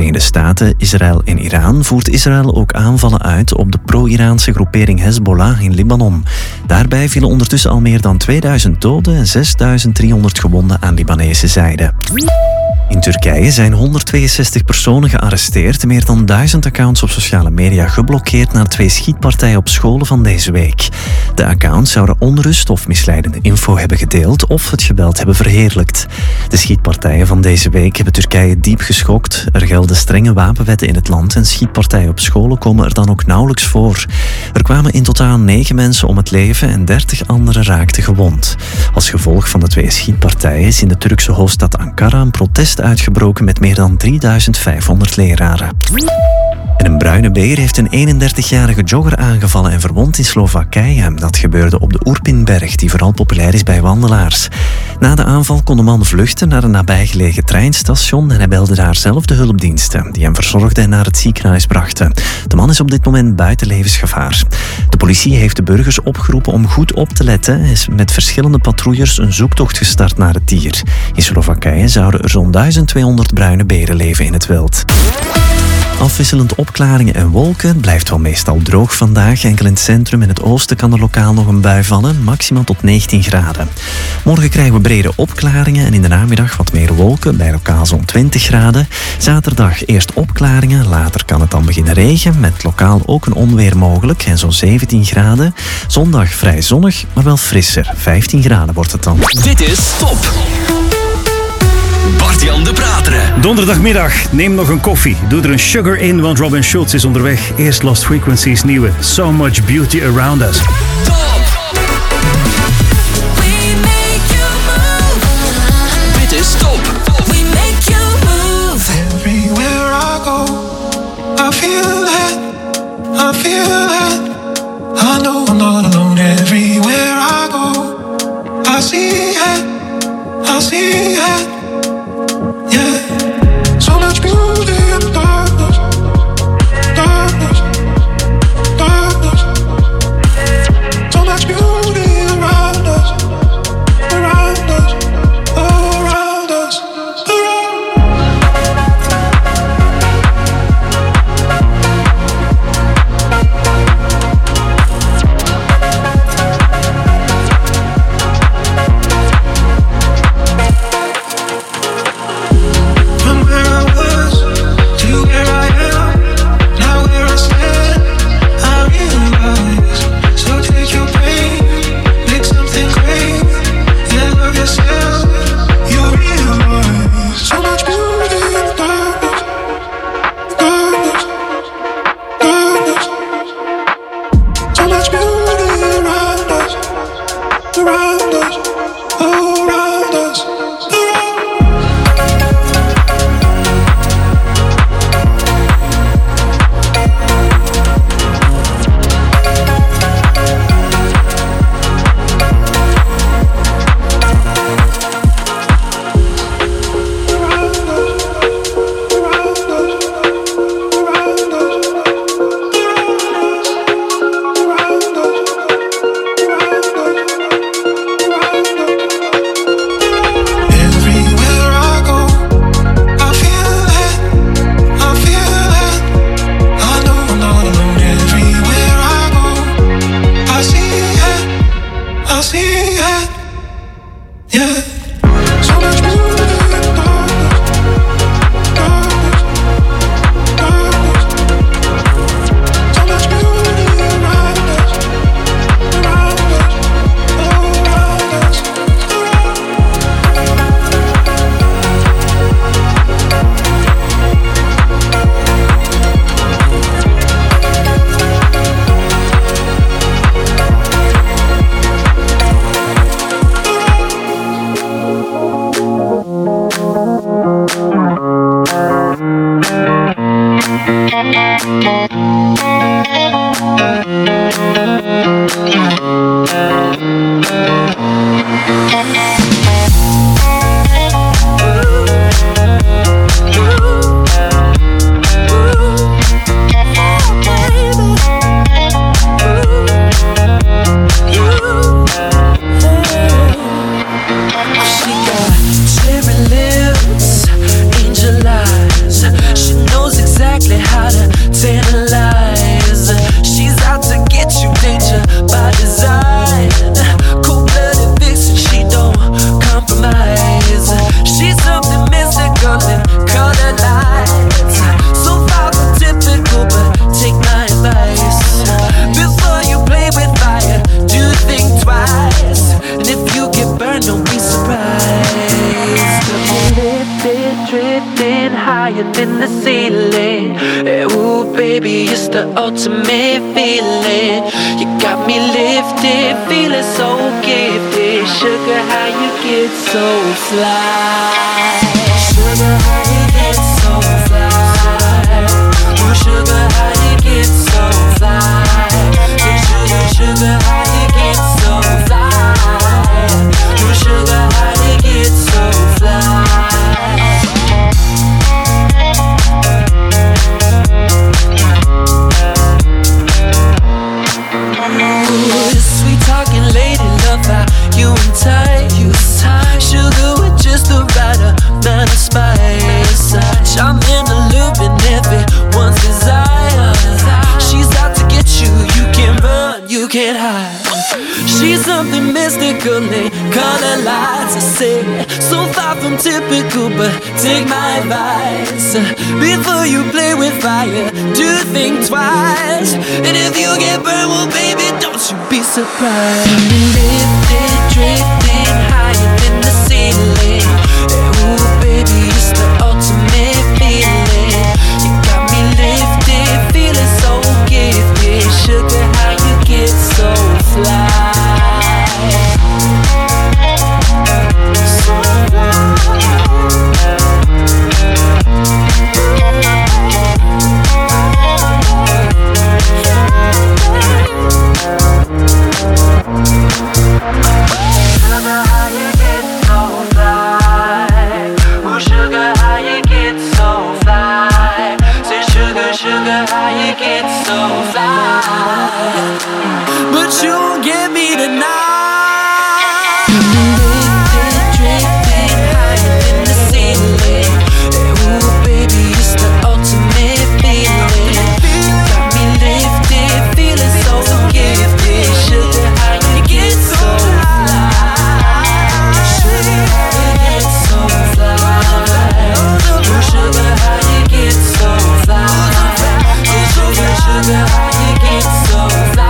In de Staten, Israël en Iran voert Israël ook aanvallen uit op de pro-Iraanse groepering Hezbollah in Libanon. Daarbij vielen ondertussen al meer dan 2000 doden en 6300 gewonden aan Libanese zijde. In Turkije zijn 162 personen gearresteerd, meer dan 1000 accounts op sociale media geblokkeerd na 2 schietpartijen op scholen van deze week. De accounts zouden onrust of misleidende info hebben gedeeld of het geweld hebben verheerlijkt. De schietpartijen van deze week hebben Turkije diep geschokt. Er gelden strenge wapenwetten in het land en schietpartijen op scholen komen er dan ook nauwelijks voor. Er kwamen in totaal 9 mensen om het leven en 30 anderen raakten gewond. Als gevolg van de 2 schietpartijen is in de Turkse hoofdstad Ankara een protest uitgebroken met meer dan 3500 leraren. En een bruine beer heeft een 31-jarige jogger aangevallen en verwond in Slowakije. Dat gebeurde op de Urpinberg, die vooral populair is bij wandelaars. Na de aanval kon de man vluchten naar een nabijgelegen treinstation en hij belde daar zelf de hulpdiensten, die hem verzorgden en naar het ziekenhuis brachten. De man is op dit moment buiten levensgevaar. De politie heeft de burgers opgeroepen om goed op te letten en is met verschillende patrouilles een zoektocht gestart naar het dier. In Slowakije zouden er zo'n 1200 bruine beren leven in het wild. Afwisselend opklaringen en wolken. Het blijft wel meestal droog vandaag. Enkel in het centrum en het oosten kan er lokaal nog een bui vallen. Maximaal tot 19 graden. Morgen krijgen we brede opklaringen en in de namiddag wat meer wolken. Bij lokaal zo'n 20 graden. Zaterdag eerst opklaringen. Later kan het dan beginnen regen. Met lokaal ook een onweer mogelijk. En zo'n 17 graden. Zondag vrij zonnig, maar wel frisser. 15 graden wordt het dan. Dit is Top. Bart-Jan de Prateren. Donderdagmiddag, neem nog een koffie. Doe er een sugar in, want Robin Schulz is onderweg. Eerst Lost Frequencies nieuwe So Much Beauty Around Us. Top. We make you move. Dit is Top. We make you move. Everywhere I go, I feel that. I feel that. I know I'm not alone. Everywhere I go, I see it. I see it. Yeah, so much beauty in darkness, darkness, darkness. So much beauty around us, around us, around us, Cherry lips, angel eyes. She knows ceiling. Ooh, baby, it's the ultimate feeling. You got me lifted, feeling so gifted. Sugar, how you get so fly? Sugar, how you get so fly? Ooh, sugar, how you get so fly? Sugar, sugar, how you get so fly? Ooh, sugar, how you get so fly? Sweet talking lady, love how you entice. Sugar with just the right amount of spice. I'm in the loop and everyone's desire. She's out to get you, you can't run, you can't hide. She's something mystical, they color lights. I say, so far from typical, but take my advice. Before you play with fire, do think twice. And if you get burned, well baby, don't you be surprised. Lifted, drifting higher than the ceiling. Ooh baby, it's the ultimate feeling. You got me lifted, feeling so gifted. Sugar, how you get so fly? But you won't get me tonight. Lifted, drifting higher than the ceiling. Ooh, baby, it's the ultimate feeling. You got me lifted, feeling so gifted. Sugar, how you get so fly? Sugar, how you get so fly? Ooh, sugar, how you get so fly? Sugar, sugar, how you get so fly?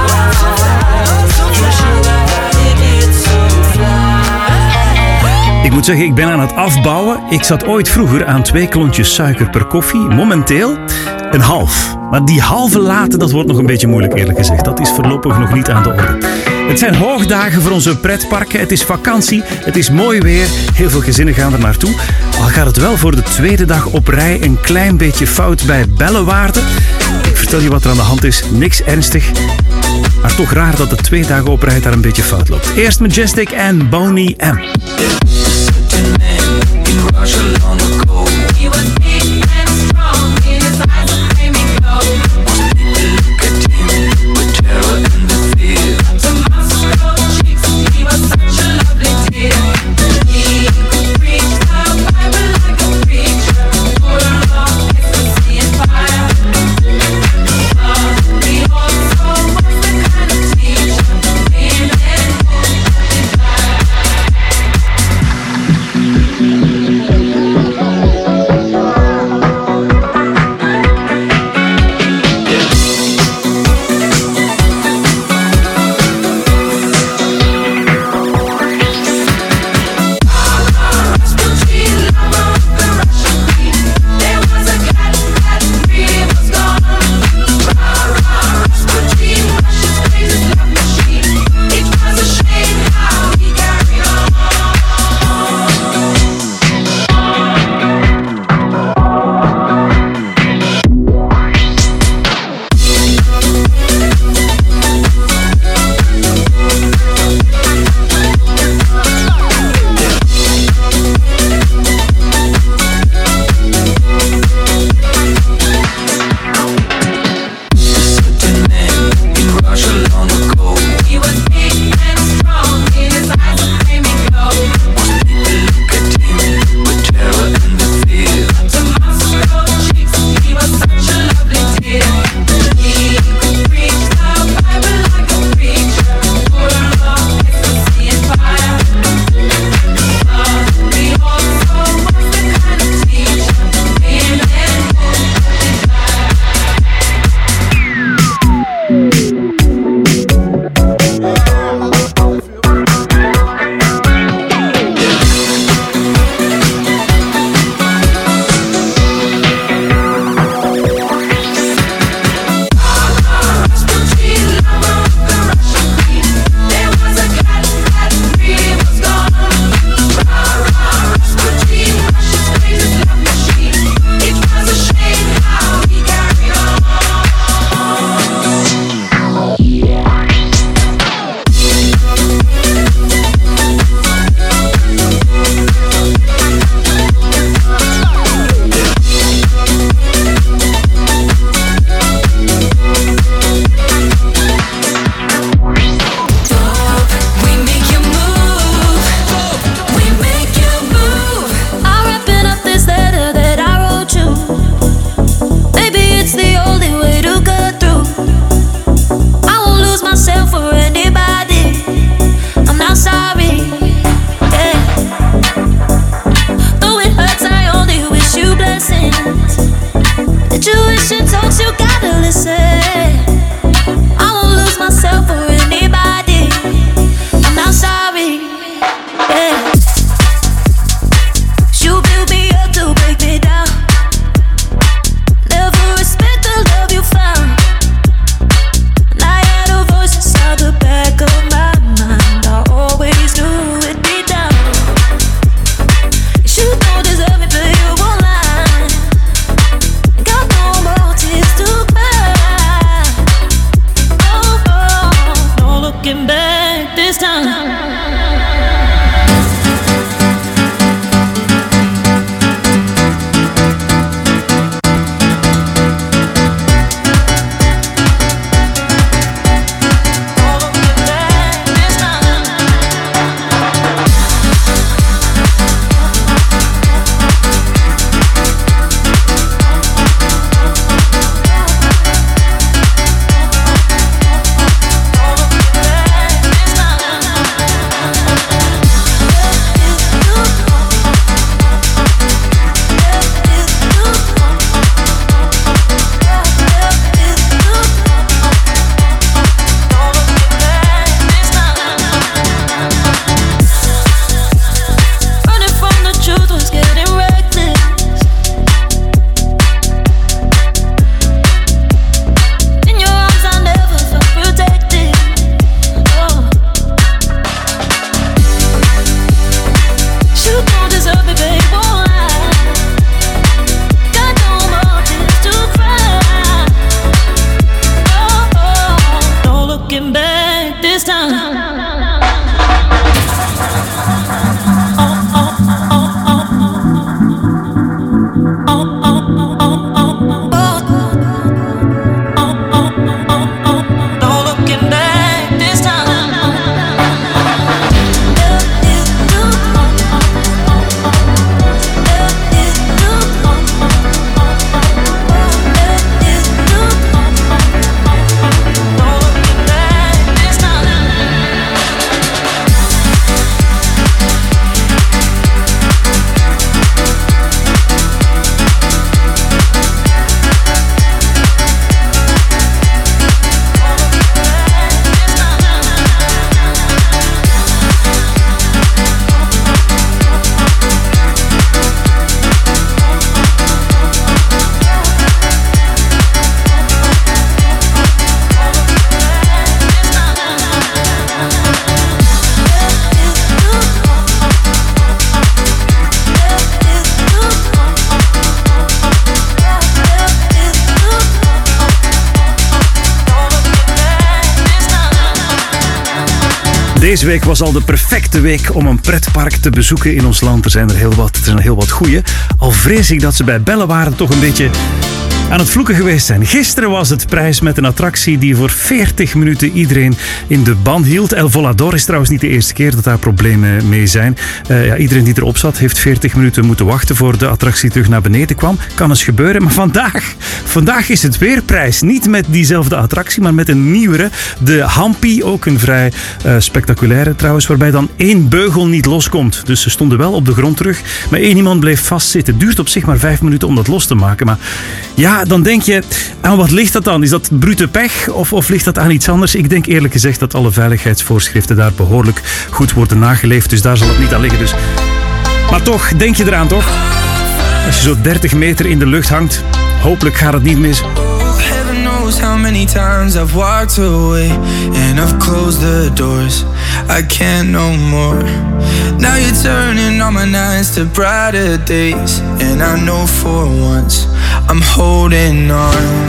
Ik moet zeggen, ik ben aan het afbouwen. Ik zat ooit vroeger aan 2 klontjes suiker per koffie. Momenteel een half. Maar die halve laten, dat wordt nog een beetje moeilijk eerlijk gezegd. Dat is voorlopig nog niet aan de orde. Het zijn hoogdagen voor onze pretparken. Het is vakantie, het is mooi weer. Heel veel gezinnen gaan er naartoe. Al gaat het wel voor de 2e dag op rij een klein beetje fout bij Bellewaarde. Ik vertel je wat er aan de hand is. Niks ernstig. Maar toch raar dat de 2 dagen op rij daar een beetje fout loopt. Eerst Majestic en Boney M. Intuition talks, you gotta listen. I won't lose myself for anybody. I'm not sorry. Yeah. You build me up to break me down. Never respect the love you found. And I had a voice inside the back of my mind. I always knew it'd be down. You don't deserve me, but you won't lie. Got no more tears to cry. Oh, oh, no looking back this time. Deze week was al de perfecte week om een pretpark te bezoeken in ons land. Er zijn heel wat goeie. Al vrees ik dat ze bij Bellewaarde toch een beetje aan het vloeken geweest zijn. Gisteren was het prijs met een attractie die voor 40 minuten iedereen in de ban hield. El Volador is trouwens niet de eerste keer dat daar problemen mee zijn. Iedereen die erop zat heeft 40 minuten moeten wachten voor de attractie terug naar beneden kwam. Kan eens gebeuren, maar vandaag is het weer prijs. Niet met diezelfde attractie, maar met een nieuwere. De Hampi, ook een vrij spectaculaire trouwens, waarbij dan 1 beugel niet loskomt. Dus ze stonden wel op de grond terug, maar 1 iemand bleef vastzitten. Het duurt op zich maar 5 minuten om dat los te maken. Maar ja, dan denk je, aan wat ligt dat dan? Is dat brute pech of ligt dat aan iets anders? Ik denk eerlijk gezegd dat alle veiligheidsvoorschriften daar behoorlijk goed worden nageleefd. Dus daar zal het niet aan liggen. Dus. Maar toch, denk je eraan toch? Als je zo 30 meter in de lucht hangt, hopelijk gaat het niet mis. Heaven knows how many times I've walked away and I've closed the doors. I can't no more. Now you're turning all my nights to brighter days, and I know for once I'm holding on.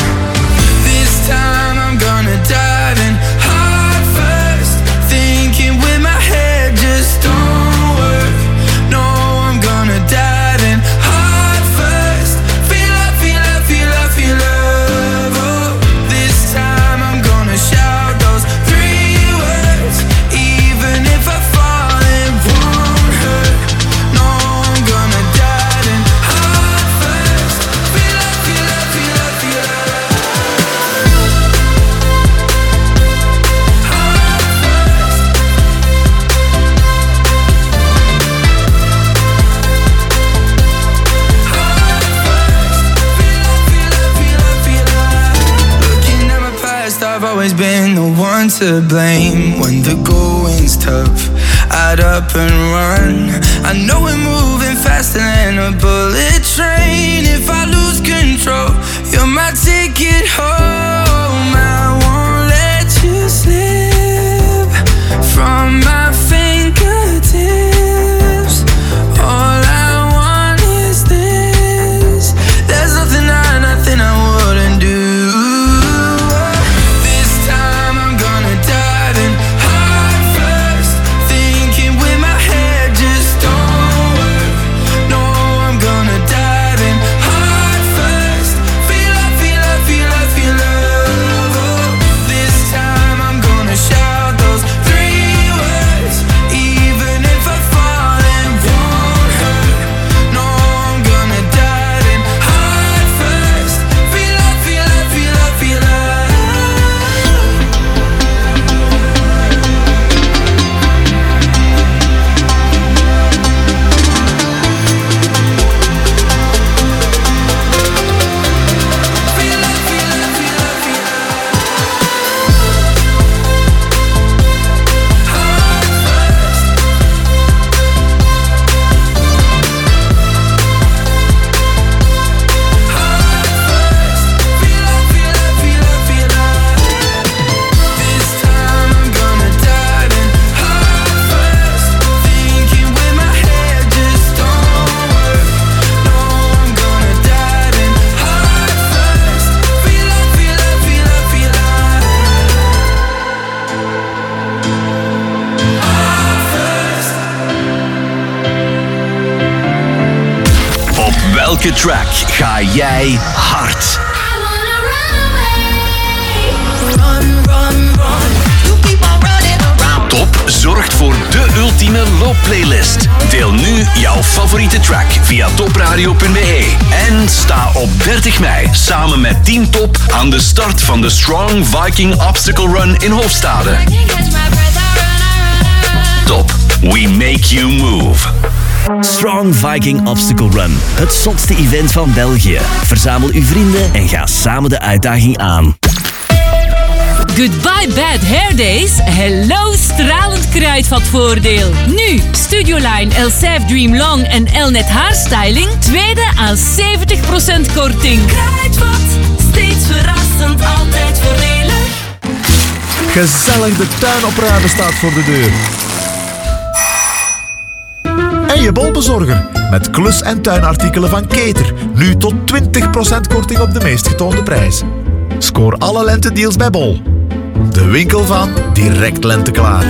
This time I'm gonna dive in heart first, thinking with my head just don't work. No, I'm gonna dive in heart first, feel love, feel love, feel love, feel love. Oh, this time I'm gonna shout those 3 words, even if I fall it won't hurt. No, I'm gonna dive in heart first, feel love, feel love, feel love, feel love. I've always been the one to blame. When the going's tough, I'd up and run. I know we're moving faster than a bullet train. If I lose control, you're my ticket home. I won't let you slip from my fingertips. All I want is this. There's nothing I wouldn't do. This time I'm gonna dive in heart first. Thinking with my head just don't work. No, I'm gonna dive in heart first. Feel love, feel love, feel love, feel love. Oh, this time I'm gonna shout those 3 words. Even if I fall, it won't hurt. No, I'm gonna dive in heart first. Feel love, feel love, feel love, feel love. Feel love, feel love, feel love, feel love. Heart first. Heart first. Feel love, feel love, feel love, feel love. This time I'm gonna dive in heart first. Thinking with my head just don't work. No, I'm gonna dive in heart first. Feel love, feel love, feel love, feel love. Heart first. Op welke track ga jij hard? Top zorgt voor de ultieme loopplaylist. Deel nu jouw favoriete track via topradio.be. En sta op 30 mei samen met Team Top aan de start van de Strong Viking Obstacle Run in Hoofdstade. Top, we make you move. Strong Viking Obstacle Run. Het zotste event van België. Verzamel uw vrienden en ga samen de uitdaging aan. Goodbye Bad Hair Days. Hello stralend kruidvatvoordeel. Nu Studioline Elseve Dream Long en Elnet haarstyling. Tweede aan 70% korting. Kruidvat, steeds verrassend, altijd voordelig. Gezellig, de tuin opruimen staat voor de deur. En je bolbezorger met klus- en tuinartikelen van Keter. Nu tot 20% korting op de meest getoonde prijs. Scoor alle lentedeals bij Bol. De winkel van direct lente klaar.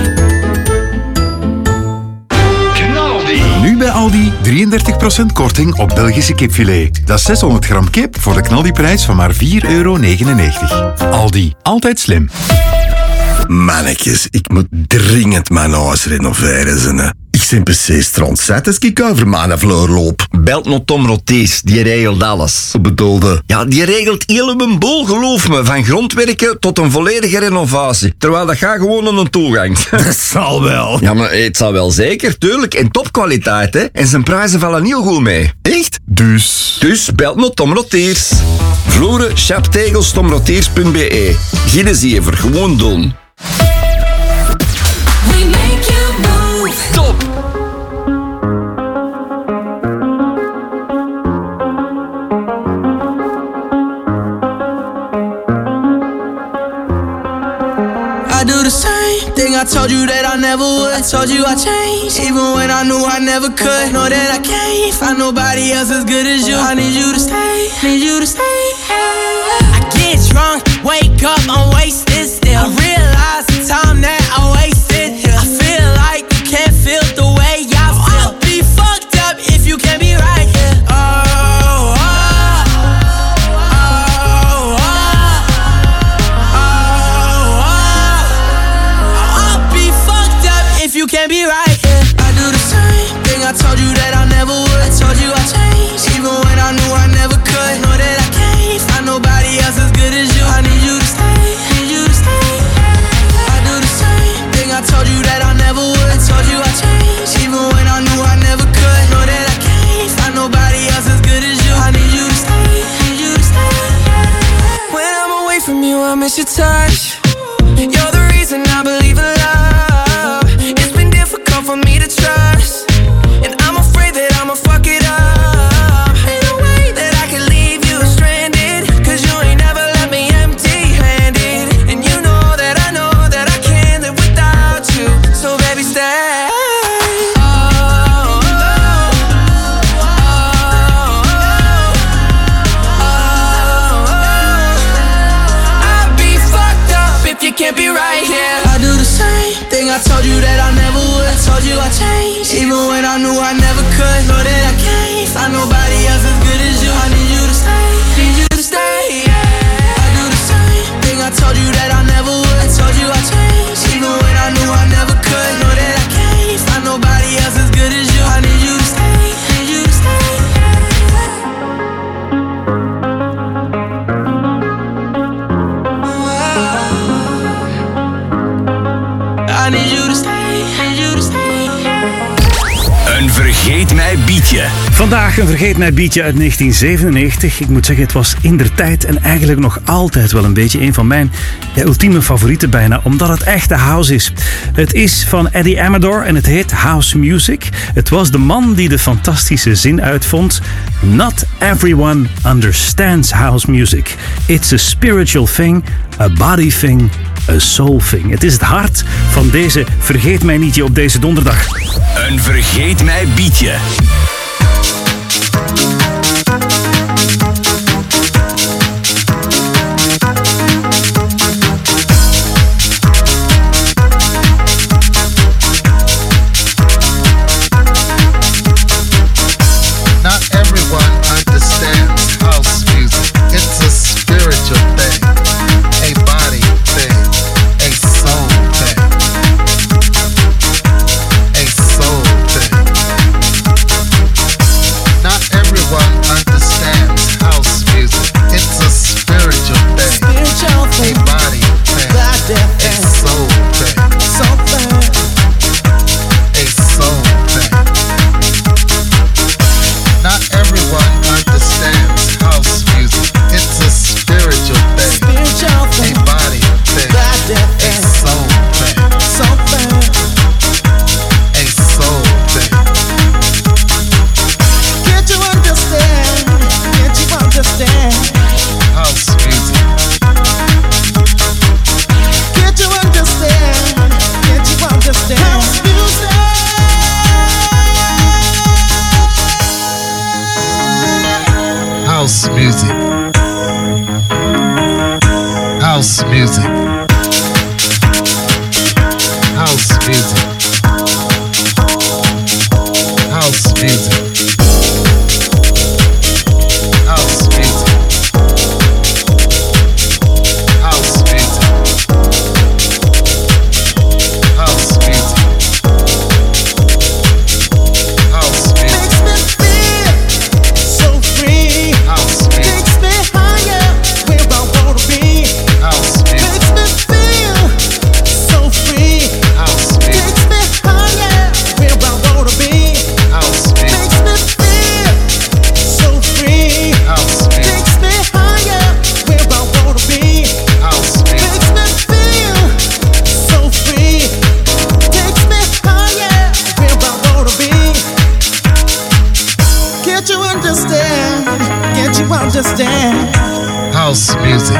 Nu bij Aldi 33% korting op Belgische kipfilet. Dat is 600 gram kip voor de knaldiprijs van maar €4,99. Aldi, altijd slim. Mannetjes, ik moet dringend mijn huis renoveren. Ze. Ik ben precies strontzet als ik over mijn vloer loop. Belt nog Tom Rotees, die regelt alles. Wat bedoelde? Ja, die regelt heel mijn boel, geloof me. Van grondwerken tot een volledige renovatie. Terwijl dat gaat gewoon aan een toegang. Dat zal wel. Ja, maar het zal wel zeker, tuurlijk. En topkwaliteit, hè. En zijn prijzen vallen heel goed mee. Echt? Dus belt nog Tom Roteers. Vloeren, chaptegels, tomroteers.be. Geen zever, gewoon doen. We make you move. Top! I do the same thing I told you that I never would. I told you I changed, even when I knew I never could. Know that I can't find nobody else as good as you. I need you to stay, need you to stay. I get drunk, wake up, I'm wasted still. I realize the time that I wasted here. I feel like you can't feel the way I feel. I'll be fucked up if you can't be right here. You can't be right, yeah. I do the same thing I told you that I never would. I told you I changed, even when I knew I never could. Know that I can't find nobody else as good as you. I need you to stay, need you to stay. I do the same thing I told you that I never would. I told you I changed, even when I knew I never could. Know that I can't find nobody else as good as you. I need you to stay, need you to stay. When I'm away from you, I miss your touch. You're the reason I believe in love. It's been difficult for me to trust, and I'm afraid that I'ma fuck it up. Ain't no way that I can leave you stranded, 'cause you ain't never left me empty-handed. And you know that I can't live without you. So baby, stay. You can't be right here. I do the same thing I told you that I never would. I told you I changed, even when I knew I never could. Know that I can't find nobody else as good as you. I need you to stay, need you to stay, yeah. I do the same thing I told you that I never would. I told you I changed, even when I knew I never could. Know that I can't find nobody else as good as you. I need you to stay, need you to stay. I need you to stay, need you to stay. Een vergeet mij bietje. Vandaag een vergeet mij bietje uit 1997. Ik moet zeggen, het was indertijd en eigenlijk nog altijd wel een beetje een van mijn ultieme favorieten bijna, omdat het echte house is. Het is van Eddie Amador en het heet House Music. Het was de man die de fantastische zin uitvond: Not everyone understands house music. It's a spiritual thing, a body thing, a soul thing. Het is het hart van deze vergeet mij nietje op deze donderdag. Een vergeet mij bietje. Not everyone understands house music. It's a spiritual thing, a body thing, a soul thing, a soul thing. Not everyone understands house music. It's a spiritual thing, a body thing, a soul thing, a soul thing. Not everyone understands house music. It's a spiritual thing, a body thing, a soul thing, a soul thing. Can't you understand? Can't you understand? House music. Can't you understand? Can't you understand? House music. House music. House music. House music. House music. House music. House music. House music. House music. Makes me feel so free. House music. Takes me higher where I wanna be. House music. Makes me feel so free. House music. Takes me higher where I wanna be. House music. Makes me feel so free. House music. Takes me higher where I wanna be. House music. Makes me feel so free. Takes me higher where I wanna be. Can't you understand? Can't you understand? House music.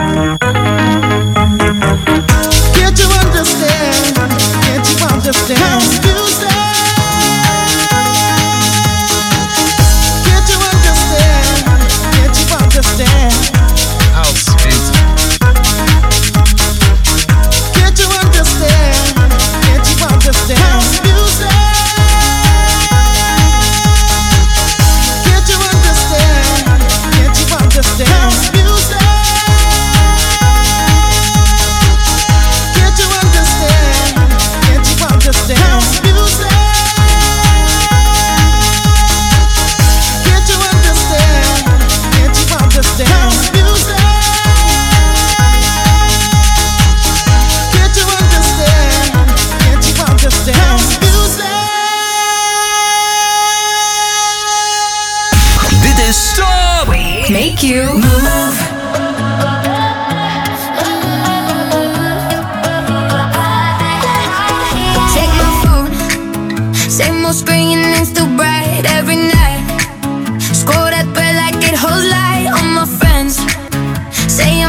Can't you understand? Can't you understand? House music. Can't you understand? Can't you understand? House music. Can't you understand? Can't you understand? House music. Can't you understand? Can't you understand? House music. Can't you understand? Can't you understand? House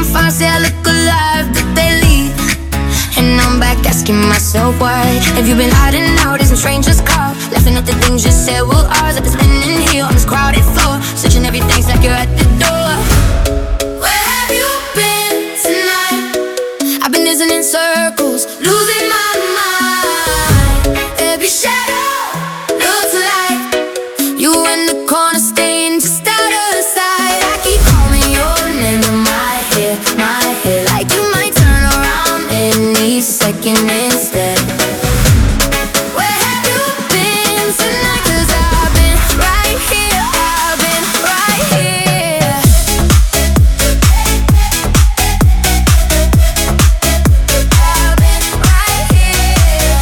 I'm fine, say I look alive, but they leave. And I'm back asking myself why. Have you been hiding out as some strangers call? Laughing at the things you said were ours. I've been spinning here on this crowded floor, searching everything's like you're at the door. Where have you been tonight? I've been dancing in circles, losing my mind. Every shadow looks like you in the corner, staying just out of sight. I keep calling your name in my head, like you might turn around any second instead. Where have you been tonight? 'Cause I've been right here, I've been right here. I've been right here.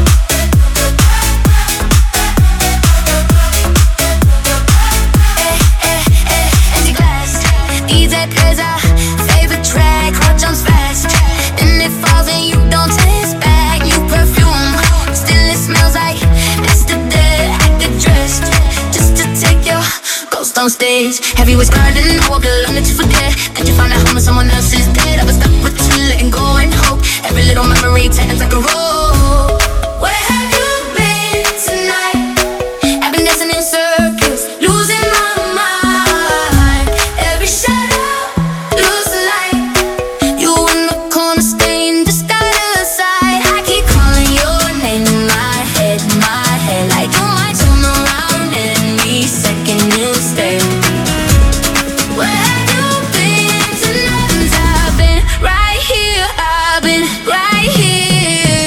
Empty glass, easy as a favorite track. Heart jumps fast, and it falls and you don't taste back. New perfume, still it smells like yesterday. I get dressed just to take your ghost on stage. Have you expired and I walk alone that you forget that you found a home and someone else is dead? I was stuck with you, letting go and hope. Every little memory turns like a roll. Where have you been tonight? I've been dancing in circles, losing my mind. Every shadow looks like you in the corner, staying just out of sight. I keep calling your name in my head, like you might turn around any second instead. Where have you been tonight? 'Cause I've been right here, I've been right here.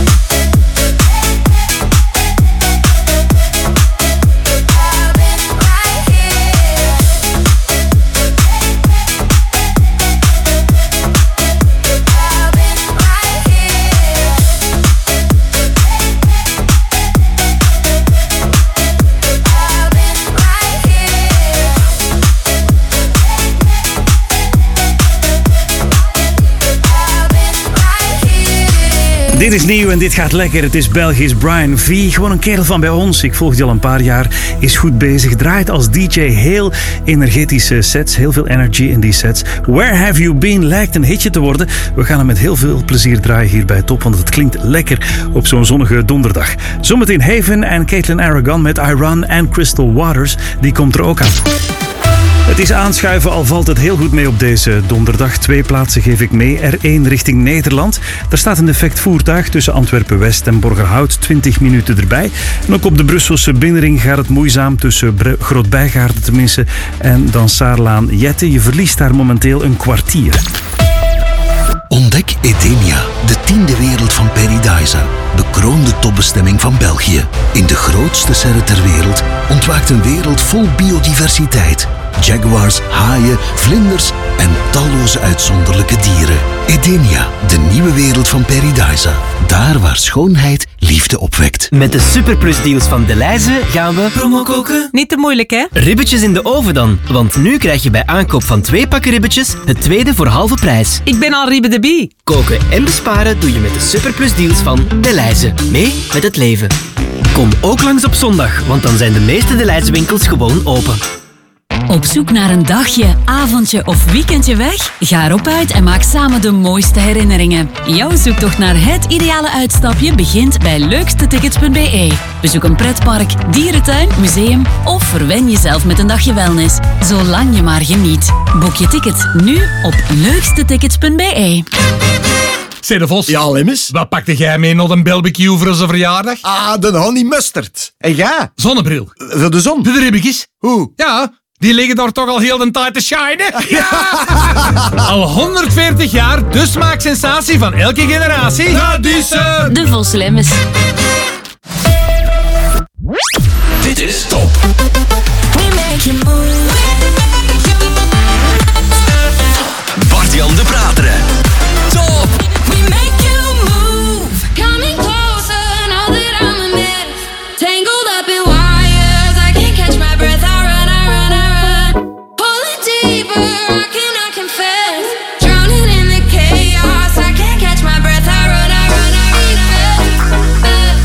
I've been right here. I've been right here. I've been right here. I've been right here. Dit is nieuw en dit gaat lekker. Het is Belgisch Brian V. Gewoon een kerel van bij ons. Ik volg die al een paar jaar. Is goed bezig. Draait als DJ heel energetische sets. Heel veel energy in die sets. Where Have You Been lijkt een hitje te worden. We gaan hem met heel veel plezier draaien hier bij Top. Want het klinkt lekker op zo'n zonnige donderdag. Zometeen Haven en Caitlin Aragon met I Run en Crystal Waters. Die komt er ook aan. Het is aanschuiven, al valt het heel goed mee op deze donderdag. 2 plaatsen geef ik mee. R1 richting Nederland. Daar staat een defect voertuig tussen Antwerpen-West en Borgerhout. 20 minuten erbij. En ook op de Brusselse binnenring gaat het moeizaam tussen Groot-Bijgaarden tenminste en dan Saarlaan-Jette. Je verliest daar momenteel een kwartier. Ontdek Edenia, de 10e wereld van Paradise. Bekroonde topbestemming van België. In de grootste serre ter wereld ontwaakt een wereld vol biodiversiteit. Jaguars, haaien, vlinders en talloze uitzonderlijke dieren. Edenia, de nieuwe wereld van Paradise. Daar waar schoonheid liefde opwekt. Met de superplusdeals van Delhaize gaan we promo koken. Niet te moeilijk, hè? Ribbetjes in de oven dan. Want nu krijg je bij aankoop van 2 pakken ribbetjes het tweede voor halve prijs. Ik ben al Ribbe de Bie. Koken en besparen doe je met de superplusdeals van Delhaize. Mee met het leven. Kom ook langs op zondag, want dan zijn de meeste Delhaize winkels gewoon open. Op zoek naar een dagje, avondje of weekendje weg? Ga erop uit en maak samen de mooiste herinneringen. Jouw zoektocht naar het ideale uitstapje begint bij leukstetickets.be. Bezoek een pretpark, dierentuin, museum of verwen jezelf met een dagje wellness. Zolang je maar geniet. Boek je ticket nu op leukstetickets.be. Zeg de Vos. Ja, Lemmes. Wat pakte jij mee naar een barbecue voor onze verjaardag? Ah, de honey mustard. En jij? Zonnebril. Voor de zon? De ribbetjes. Hoe? Ja, die liggen daar toch al heel de tijd te shinen. Ja! Al 140 jaar de smaaksensatie van elke generatie. Dat is De Vos Lemmes. Dit is Top. We make you move. Bart-Jan de Prateren. Top. We make you move. Coming closer, know that I'm a mess. Tangled up in wires, I can't catch my breath. I run, I run, I run. Pulling deeper, I cannot confess. Drowning in the chaos, I can't catch my breath. I run, I run, I run.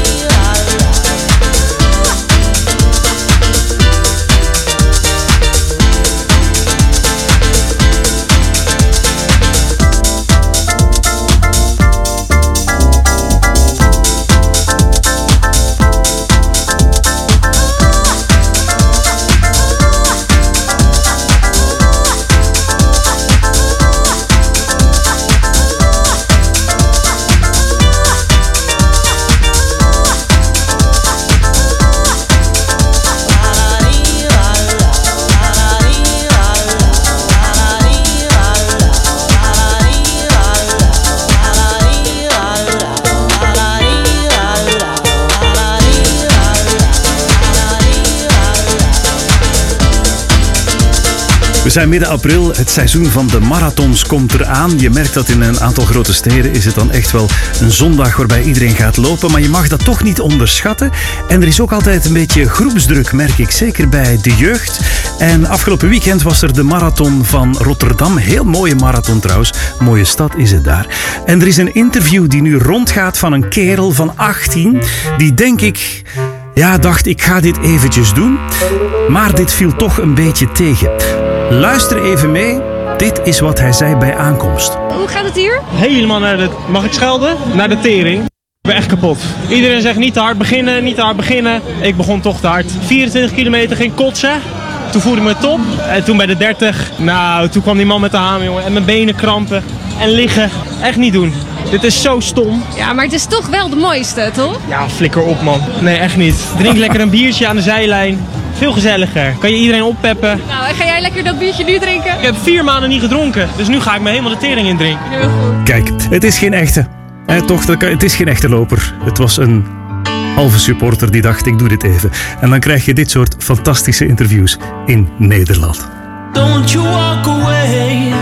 We zijn midden april, het seizoen van de marathons komt eraan. Je merkt dat in een aantal grote steden is het dan echt wel een zondag waarbij iedereen gaat lopen. Maar je mag dat toch niet onderschatten. En er is ook altijd een beetje groepsdruk, merk ik. Zeker bij de jeugd. En afgelopen weekend was er de marathon van Rotterdam. Heel mooie marathon trouwens. Mooie stad is het daar. En er is een interview die nu rondgaat van een kerel van 18. Die denk ik... Ja, dacht ik ga dit eventjes doen. Maar dit viel toch een beetje tegen. Luister even mee. Dit is wat hij zei bij aankomst. Hoe gaat het hier? Helemaal naar de... Mag ik schelden? Naar de tering. Ik ben echt kapot. Iedereen zegt niet te hard beginnen, niet te hard beginnen. Ik begon toch te hard. 24 kilometer ging kotsen. Toen voelde ik me top. En toen bij de 30... Nou, toen kwam die man met de hamer, jongen. En mijn benen krampen. En liggen. Echt niet doen. Dit is zo stom. Ja, maar het is toch wel de mooiste, toch? Ja, flikker op, man. Nee, echt niet. Drink lekker een biertje aan de zijlijn. Veel gezelliger. Kan je iedereen oppeppen. Nou, en ga jij lekker dat biertje nu drinken? Ik heb 4 maanden niet gedronken. Dus nu ga ik me helemaal de tering in drinken. Heel goed. Kijk, het is geen echte. Toch, het is geen echte loper. Het was een halve supporter die dacht, ik doe dit even. En dan krijg je dit soort fantastische interviews in Nederland. Don't you walk away.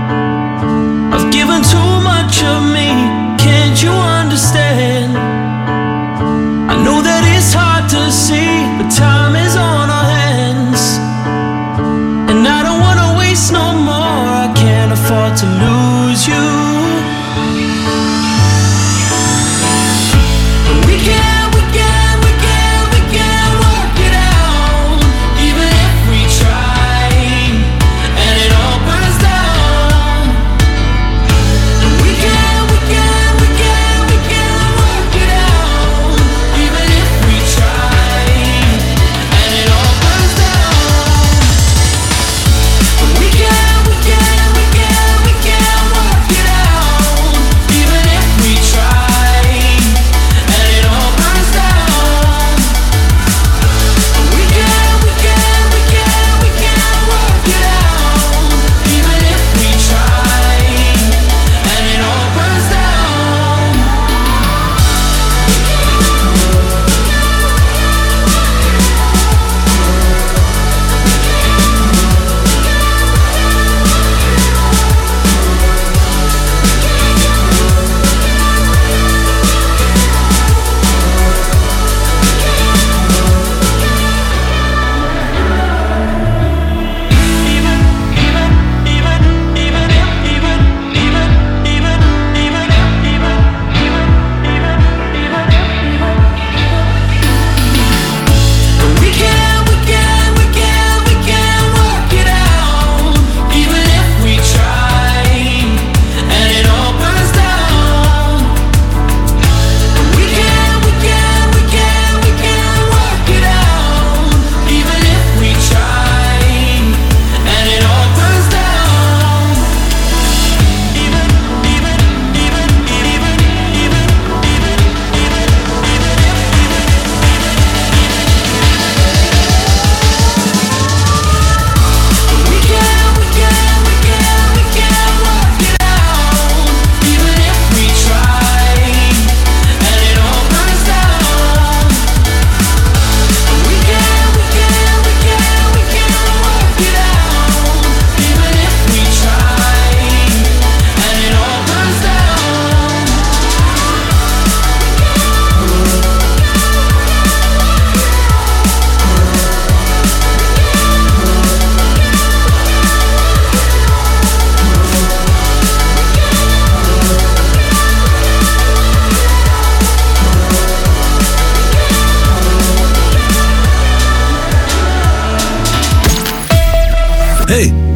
I've given too much of me. Can't you understand? I know that it's hard to see, but time is on our hands. And I don't wanna waste no more. I can't afford to lose you. We can work it out. Even if we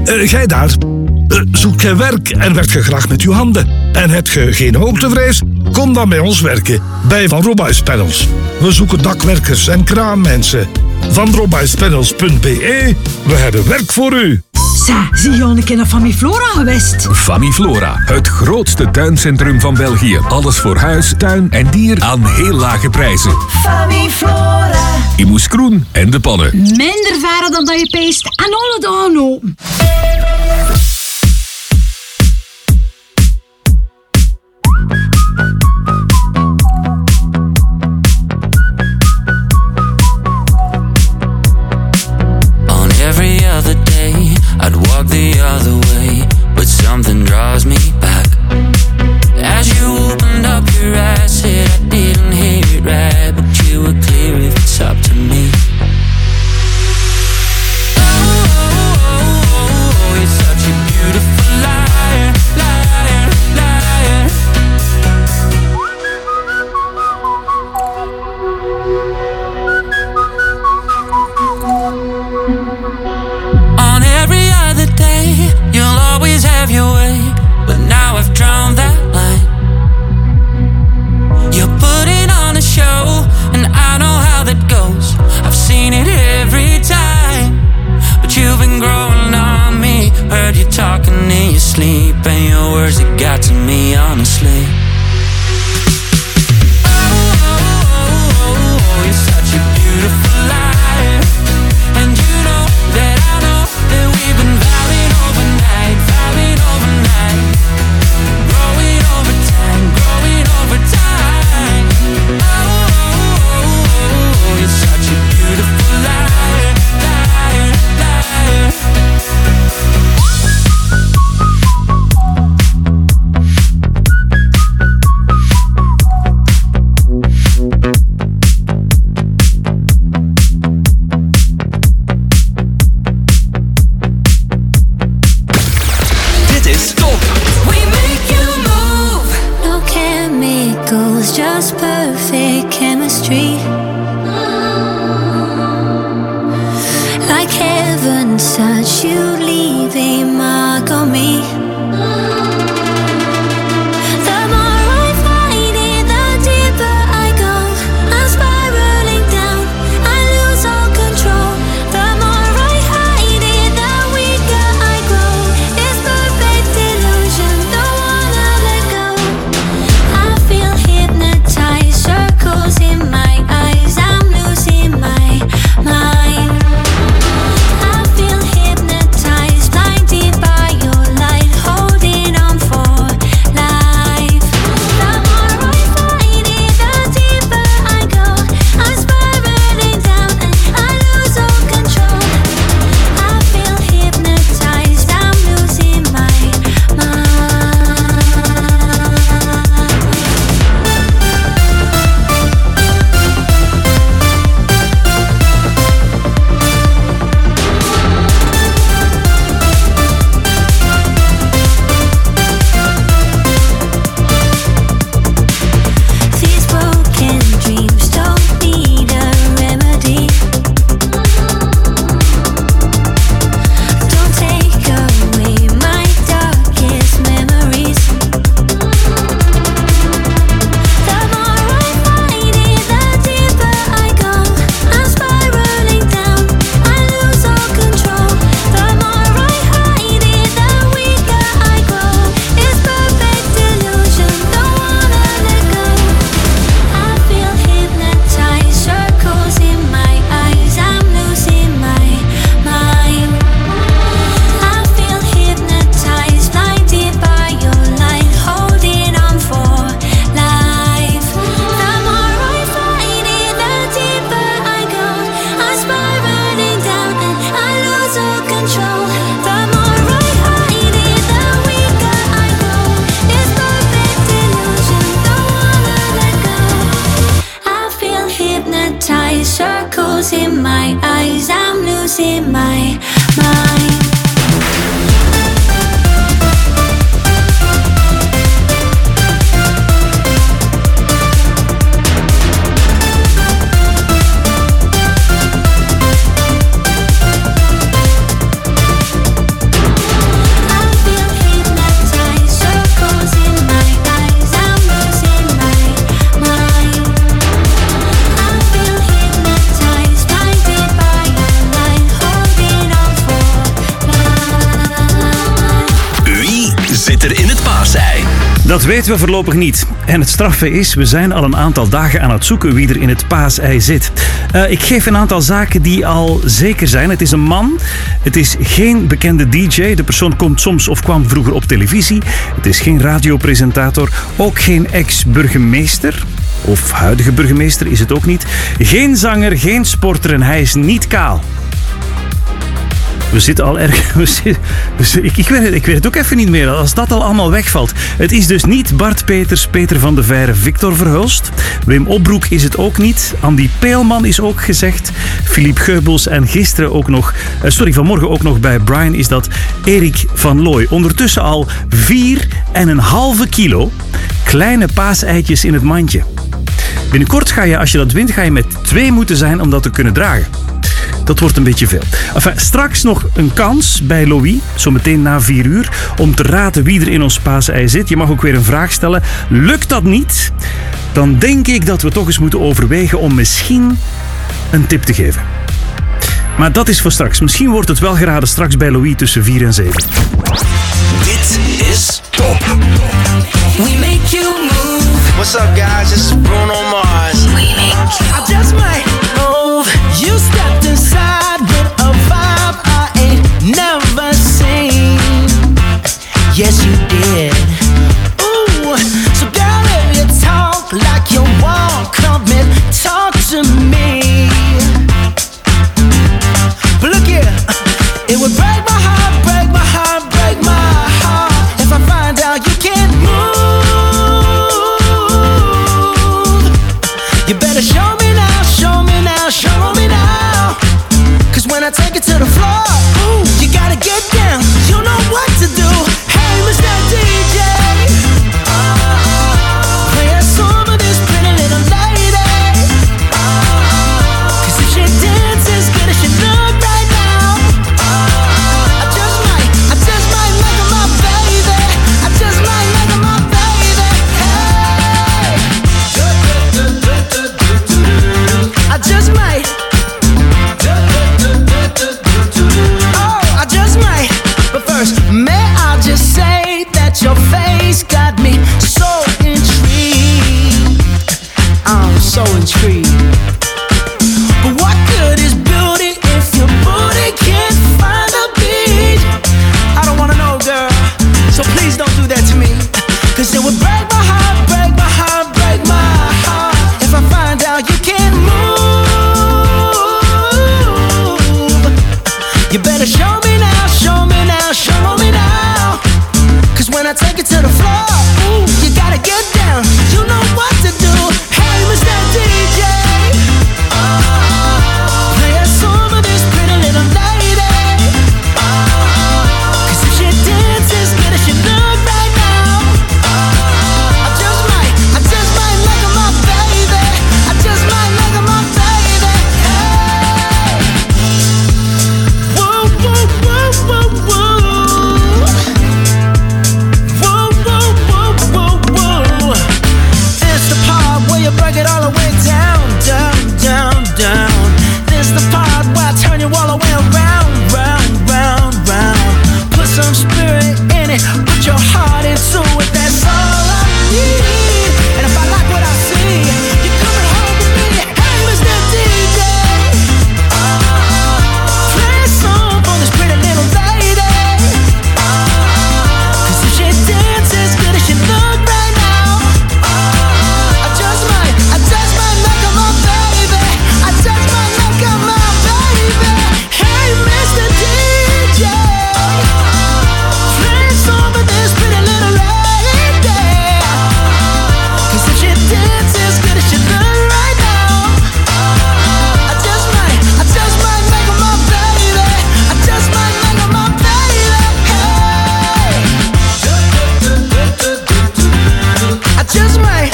Jij daar. Zoek jij werk en werkt je graag met je handen? En heb je geen hoogtevrees? Kom dan bij ons werken, bij Van Robbeis Panels. We zoeken dakwerkers en kraammensen. vanrobbeispanels.be. We hebben werk voor u. Zie je al een keer naar Famiflora geweest? Famiflora, het grootste tuincentrum van België. Alles voor huis, tuin en dier aan heel lage prijzen. Famiflora. In Moeskroen en de Pannen. Minder varen dan dat je peest en alle dagen open. Every other day, I'd walk the other way, but something draws me back. As you opened up your eyes, said I didn't hear it right, but you were clear if it's up to me. Oh, you're such a beautiful liar, liar, liar. On every other day, you'll always have your way, but now I've drawn that line. You're putting on a show, and I know how that goes. I've seen it every time, but you've been growing on me. Heard you talking in your sleep, and your words that got to me, honestly. Oh, you're such a beautiful liar, and you know that I know that we've been vibing overnight, growing over time, growing over time. Oh, you're such a beautiful liar, liar, liar. Just perfect chemistry, like heaven such you leave a mark on me. The more I find it, the deeper I go. I'm spiraling down, I lose all control. The more I hide it, the weaker I grow. It's perfect illusion, don't wanna let go. I feel hypnotized, circles in my eyes, I'm losing my mind. I feel hypnotized, blinded by your light, holding on for life. The more I find it, the deeper I go. I'm spiraling down and I lose all control. I feel hypnotized, I'm losing my mind. These broken dreams don't need a remedy. Don't take away my darkest memories. The more I find it, the deeper I go. I'm spiraling down, I lose all control. The more I hide it, the weaker I grow. It's perfect illusion, don't wanna let go. I feel hypnotized, circles in my eyes, I'm losing my mind. I feel hypnotized, blinded by your light, holding on for life. The more I find it, the deeper I go. I'm spiraling down and I lose all control. The more I hide it, the weaker I grow. It's perfect illusion, don't wanna let go. I feel hypnotized, circles in my eyes, I'm losing my mind. Dat weten we voorlopig niet. En het straffe is, we zijn al een aantal dagen aan het zoeken wie er in het paasei zit. Ik geef een aantal zaken die al zeker zijn. Het is een man. Het is geen bekende DJ. De persoon komt soms of kwam vroeger op televisie. Het is geen radiopresentator. Ook geen ex-burgemeester. Of huidige burgemeester is het ook niet. Geen zanger, geen sporter en hij is niet kaal. We zitten al erg... Ik weet het ook even niet meer, als dat al allemaal wegvalt. Het is dus niet Bart Peters, Peter van de Veire, Victor Verhulst. Wim Opbroek is het ook niet. Andy Peelman is ook gezegd. Philippe Geubels en gisteren ook nog... vanmorgen ook nog bij Brian is dat Erik van Looy. Ondertussen al 4,5 kilo kleine paaseitjes in het mandje. Binnenkort ga je, als je dat wint, ga je met 2 moeten zijn om dat te kunnen dragen. Dat wordt een beetje veel. Enfin, straks nog een kans bij Louis, zometeen na 4 uur, om te raden wie er in ons paasei zit. Je mag ook weer een vraag stellen. Lukt dat niet, dan denk ik dat we toch eens moeten overwegen om misschien een tip te geven. Maar dat is voor straks. Misschien wordt het wel geraden straks bij Louis tussen 4 en 7. Dit is Top. We make you move. What's up, guys? This is Bruno Mars. We make you. I just might move. You stepped inside with a vibe I ain't never seen. Yes, you did. Ooh, so girl, if you talk like you walk, come and talk to me. But look here, it would break my heart, break my heart, break my heart if I find out you can't move. You better show me now, show me now, show me now. Cause when I take it to the floor, ooh, you gotta get down. You know what to do. Hey, Mr. DJ, play a song of this pretty little lady. Cause if she dances good as she look right now, I just might make her my baby. I just might make her my baby. Hey, I just might. Oh, I just might. But first, may I just say that your face got me so intrigued. I'm so intrigued. But what good is beauty if your booty can't find a beat? I don't wanna know, girl, so please don't do that to me. Cause it would break my heart, break my heart, break my heart if I find out you can't move. You better show me now, show me now, show me now. Cause when I take it to the floor, ooh, you gotta get down. You know what to do. Hey, Mr. DJ, play a song of this pretty little lady. Cause if she dances good as she look right now, I just might make her my baby. I just might make her my baby. Hey, whoa, whoa, whoa, whoa, whoa. Whoa, whoa, whoa, whoa, whoa. It's the part where you break it all the way down, down, down, down. This the part where I turn you all the way around, round, round, round. Put some spirit in it, put your heart into it. That's all I need. And if I like what I see, you're coming home with me. Hey, Mr. DJ, play a song for this pretty little lady. Cause if she dances good as she look right now, I just might make her my baby. I just might make her my baby. Hey, Mr. DJ, play a song for this pretty little lady. Cause if she dances good as she look right now, I just might make her my baby. I just might make her my baby. Hey, I just might.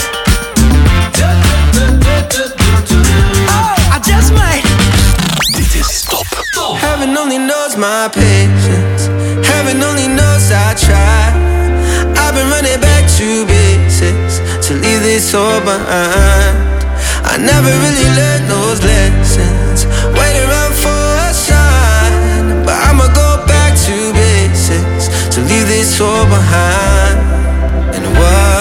Oh, I just might. Dit is Top. Heaven only knows my patience. Heaven only knows I try. I've been running back to basics to leave this all behind. I never really learned those lessons. Wait around for a sign, but I'ma go back to basics to leave this all behind. And what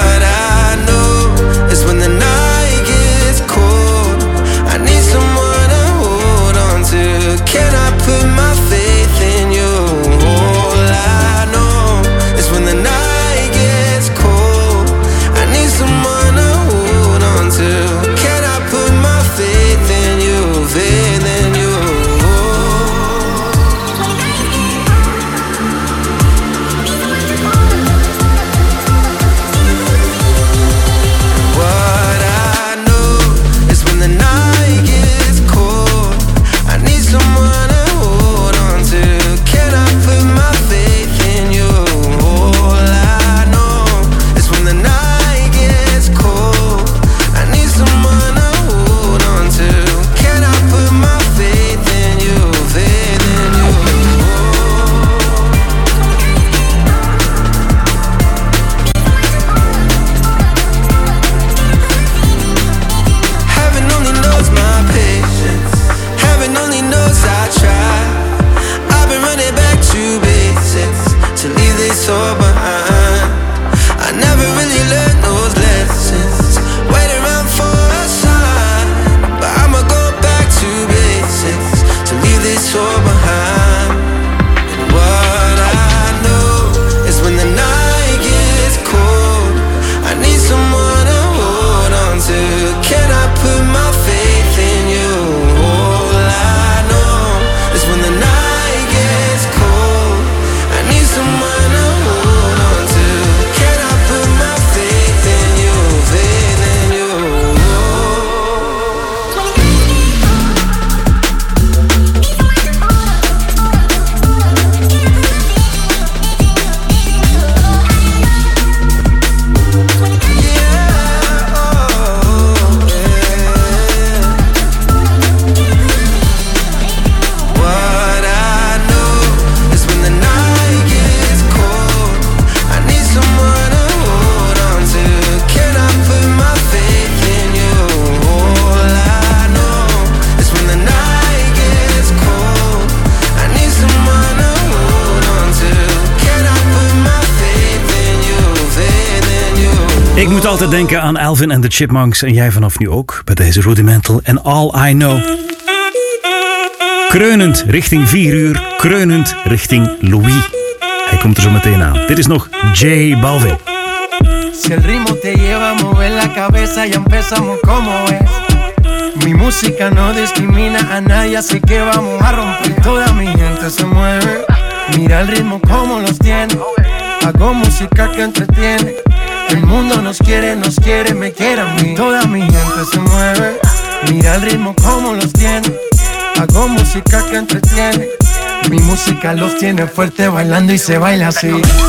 Ik moet altijd denken aan Alvin and the Chipmunks en jij vanaf nu ook bij deze Rudimental en All I Know. Kreunend richting 4 uur, kreunend richting Louis. Hij komt er zo meteen aan. Dit is nog J Balvin. Si el ritmo te lleva a mover la cabeza, ya empezamos como es. Mi música no discrimina a nadie, así que vamos a romper. Toda mi gente se mueve. Mira el ritmo como los tiene. Hago música que entretiene. El mundo nos quiere, me quiere a mí. Toda mi gente se mueve. Mira el ritmo como los tiene. Hago música que entretiene. Mi música los tiene fuerte bailando y se baila así.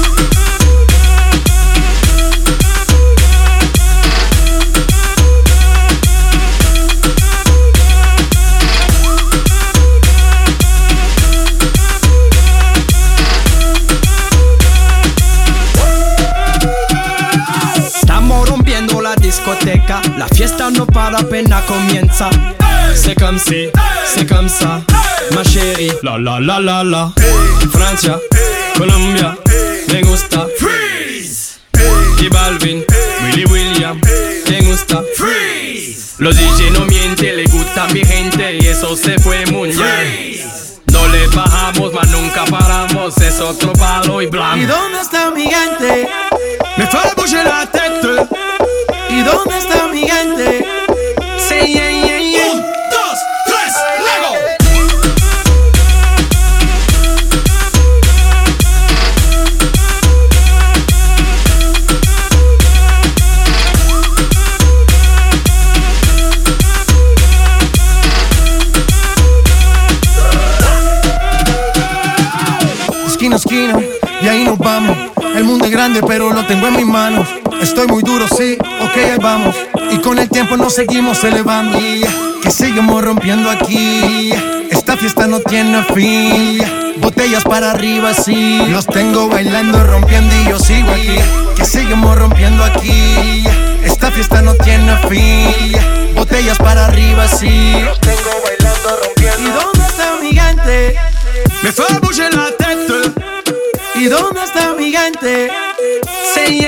Discoteca, la fiesta no para, apenas comienza. C'est comme si, c'est comme ça, ma chérie. La la la la la. Francia, Colombia, me gusta. Freeze. J Balvin, Willy William, me gusta. Freeze. Los DJ no mienten, le gusta a mi gente y eso se fue muy bien. No le bajamos, mas nunca paramos, es otro palo y blanco. ¿Y dónde está mi gente? Me fue a bouger la tête. ¿Y dónde está mi gente? Sí, yeah, yeah, yeah. 1, 2, 3, Lego. Esquina a esquina, y ahí nos vamos. El mundo es grande, pero lo tengo en mis manos. Estoy muy duro, sí, ok, ahí vamos. Y con el tiempo nos seguimos elevando. Que seguimos rompiendo aquí. Esta fiesta no tiene fin. Botellas para arriba, sí. Los tengo bailando, rompiendo y yo sigo aquí. Que seguimos rompiendo aquí. Esta fiesta no tiene fin. Botellas para arriba, sí. Los tengo bailando, rompiendo. ¿Y dónde está mi gente? Me fue a bouger la tête. ¿Y dónde está mi gente? Sí,